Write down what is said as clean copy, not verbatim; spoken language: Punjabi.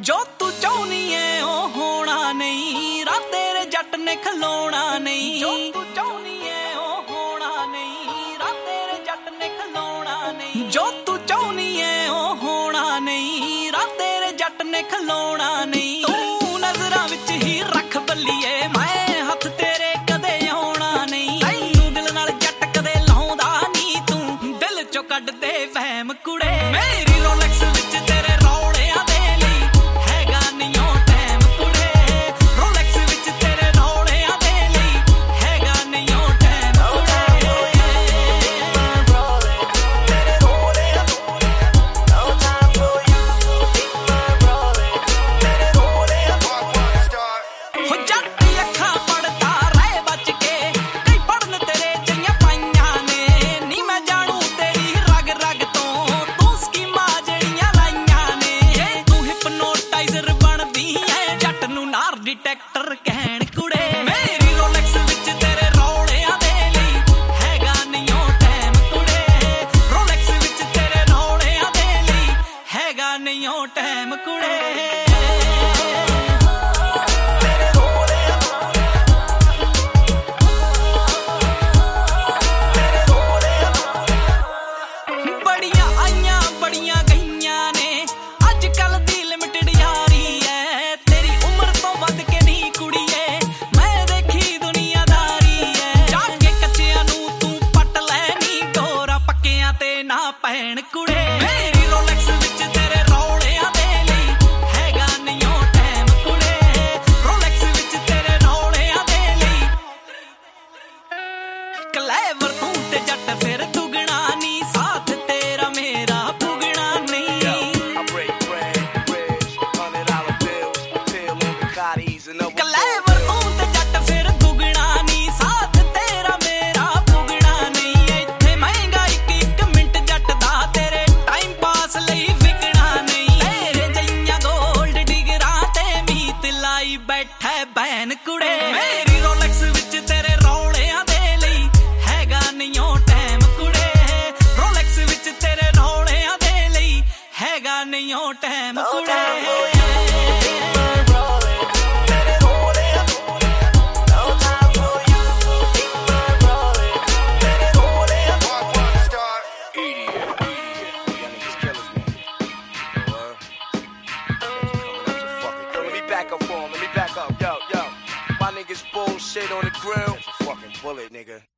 ਜੋ ਤੂੰ ਚਾਹੁੰਦੀ ਏ ਉਹ ਹੋਣਾ ਨਹੀਂ, ਰਾਹ ਤੇਰੇ ਜੱਟ ਨੇ ਖਲੋਣਾ ਨਹੀਂ। ਜੋ ਤੂੰ ਚਾਹੁੰਦੀ ਏ ਉਹ ਹੋਣਾ ਨਹੀਂ, ਰਾਹ ਤੇਰੇ ਜੱਟ ਨੇ ਖਲੋਣਾ ਨਹੀਂ। ਜੋ ਤੂੰ ਚਾਹੁੰਦੀ ਏ ਉਹ ਹੋਣਾ ਨਹੀਂ, ਰਾਹ ਤੇਰੇ ਜੱਟ ਨੇ ਖਲੋਣਾ ਨਹੀਂ। ਤੂੰ ਨਜ਼ਰਾਂ ਵਿੱਚ ਹੀ ਰੱਖ ਬੱਲੀਏ, ਮੈਂ ਹੱਥ ਤੇਰੇ ਕਦੇ ਆਉਣਾ ਨਹੀਂ। ਤੈਨੂੰ ਦਿਲ ਨਾਲ ਜੱਟ ਕਦੇ ਲਾਉਂਦਾ ਨਹੀਂ, ਤੂੰ ਦਿਲ ਚੋਂ ਕੱਢ ਦੇ ਵਹਿਮ ਕੁੜੇ। ਮੇਰੀ ਰੋਲੈਕਸ ਵਿੱਚ ਤੇਰੇ ਰੌਲਿਆਂ ਦੇ ਲਈ ਹੈਗਾ ਨਹੀਂ ਉਹ ਟਾਈਮ ਕੁੜੇ। ਰੋਲੈਕਸ ਵਿੱਚ ਤੇਰੇ ਰੌਲਿਆਂ ਦੇ ਲਈ ਹੈਗਾ ਨਹੀਂ ਉਹ ਟਾਈਮ ਕੁੜੇ। ਹੋ ਜੱਟ ਅੱਖਾਂ ਪੜਦਾ ਰਹਿ ਬਚ ਕੇ, ਕਈ ਪੜਨ ਤੇਰੇ ਚੰਗੀਆਂ ਪਾਈਆਂ ਨੇ। ਨੀ ਮੈਂ ਜਾਣੂ ਤੇਰੀ ਰਗ ਰਗ ਤੋਂ, ਤੂੰ ਸਕੀਮਾਂ ਜਿਹੜੀਆਂ ਲਾਈਆਂ ਨੇ। ਜੇ ਤੂੰ ਹਿਪਨੋਟਾਈਜ਼ਰ ਬਣਦੀ ਐ, ਜੱਟ ਨੂੰ ਨਾਰ ਡਿਟੈਕਟਰ ਕਹਿਣ ਕੁੜੇ। ਮੇਰੀ ਰੋਲੈਕਸ ਵਿੱਚ ਤੇਰੇ ਰੌਲਿਆਂ ਦੇ ਲਈ ਹੈਗਾ ਨਹੀਂ ਉਹ ਟਾਈਮ ਕੁੜੇ। ਰੋਲੈਕਸ ਵਿੱਚ ਤੇਰੇ ਰੌਲਿਆਂ ਦੇ ਲਈ ਹੈਗਾ ਨਹੀਂ ਉਹ ਟਾਈਮ ਕੁੜੇ। ਬੜੀਆਂ ਆਈਆਂ ਬੜੀਆਂ ਗਈਆਂ ਨੇ, ਅੱਜ ਕੱਲ ਦੀ ਲਿਮਿਟਡ ਯਾਰੀ ਐ। ਤੇਰੀ ਉਮਰ ਤੋਂ ਵੱਧ ਕੇ ਨਹੀਂ ਕੁੜੀਏ, ਮੈਂ ਦੇਖੀ ਦੁਨੀਆਦਾਰੀ ਐ। ਜਾ ਕੇ ਕੱਚਿਆਂ ਨੂੰ ਤੂੰ ਪੱਟ ਲੈ ਨੀ, ਡੋਰਾ ਪੱਕਿਆਂ ਤੇ ਨਾ ਪੈਣ ਕੁੜੇ। ਮੇਰੀ ਰੋਲੈਕਸ ਵਿੱਚ ਤੇਰੇ ਰੌਲਿਆਂ ਦੇ ਲਈ ਹੈਗਾ ਨਹੀਂ ਉਹ ਟਾਈਮ ਕੁੜੇ। ਰੋਲੈਕਸ ਵਿੱਚ ਤੇਰੇ ਰੌਲਿਆਂ ਦੇ ਲਈ ਕਲੇਵਰ ਤੂੰ ਤੇ ਜੱਟ ਫਿਰ ਦੁਗਣਾ ਨੀ, ਸਾਥ ਤੇਰਾ ਮੇਰਾ ਪੁਗਣਾ ਨਹੀਂ। ਕਲੇਵਰ ਤੂੰ ਤੇ ਜੱਟ ਫਿਰ ਦੁਗਣਾ ਨੀ, ਸਾਥ ਤੇਰਾ ਮੇਰਾ ਪੁਗਣਾ ਨਹੀਂ। ਇੱਥੇ ਮਹਿੰਗਾ ਇੱਕ ਮਿੰਟ ਜੱਟ ਦਾ, ਤੇਰੇ ਟਾਈਮ ਪਾਸ ਲਈ ਵਿਕਣਾ ਨਹੀਂ। ਤੇਰੇ ਜਈਆਂ ਗੋਲਡ ਡਿਗਰਾਂ ਤੇ ਮੀਤ ਲਾਈ ਬੈਠਾ ਬੈਨ ਕੁੜੇ। ਮੇਰੀ ਰੋਲੈਕਸ ਵਿੱਚ ਤੇਰੇ ਰੌਲਿਆਂ ਦੇ ਲਈ ਹੈਗਾ ਨਹੀਂ ਉਹ ਟਾਈਮ ਕੁੜੇ। ਰੋਲੈਕਸ ਵਿੱਚ ਤੇਰੇ ਰੌਲਿਆਂ ਦੇ ਲਈ ਹੈਗਾ ਨਹੀਂ ਉਹ ਟਾਈਮ ਕੁੜੇ। Let me back up. Yo. My niggas bullshit on the grill. Fucking bullet, nigga.